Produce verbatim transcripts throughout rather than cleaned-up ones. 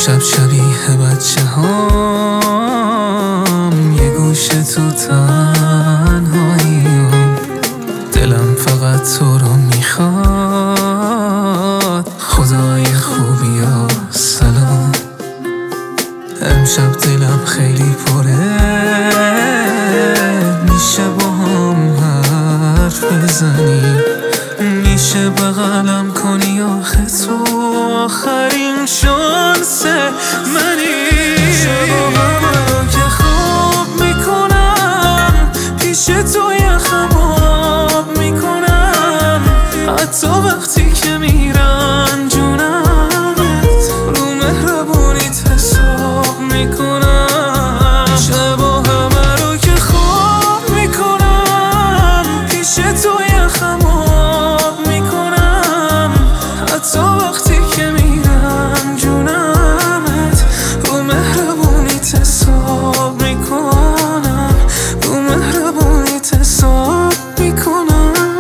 امشب شبیه بچه هام، یه گوشه تو تنهاییم، دلم فقط تو رو میخواد. خدای خوبی ها سلام، امشب دلم خیلی پره، میشه با هم حرف بزنی، میشه بغلم کنی، آخه تو آخرین شانس منی. شبا که خواب میکنم پیش تو یخم آب میکنم، حتی وقتی که میرن جونمت رو مهربونیت حساب میکنم. شبا همه رو که خواب میکنم پیش تو یخم آب میکنم، حتی وقتی که میرم جونمت رو مهربونیت حساب میکنم، رو مهربونیت حساب میکنم.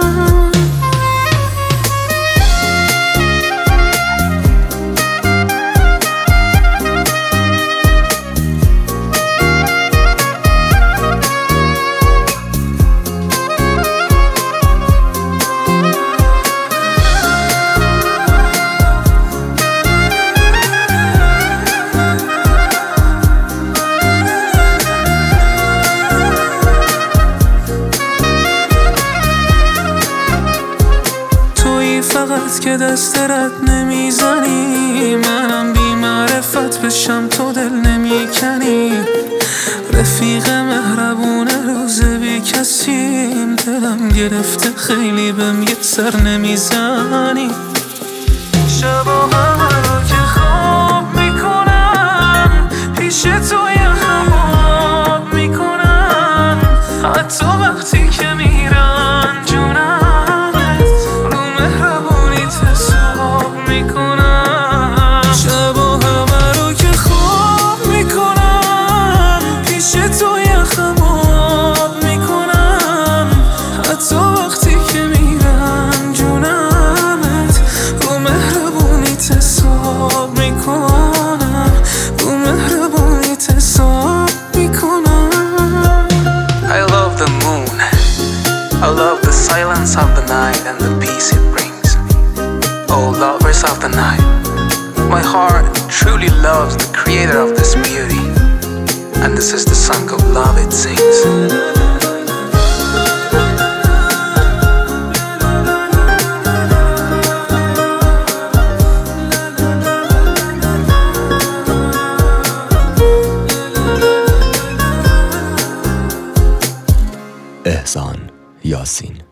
فقط که دست رد نمیزنی، منم بی معرفت بشم تو دل نمیکنی. رفیق مهربونه روز بی کسیم، دلم گرفته خیلی بهم یه سر نمیزنی. شبا همه رو که خواب میکنم پیش تو یخم آب میکنم، حتی وقتی که میرن جونم میکنم. شبا همه رو که خواب میکنم پیش تو یخم آب میکنم، حتی وقتی که میرم جونمت رو مهربونیت حساب میکنم، رو مهربونیت حساب میکنم. I love the moon, I love the silence of the night and the peace it brings. Oh, lovers of the night, my heart truly loves the creator of this beauty, and this is the song of love it sings. احسان یاسین.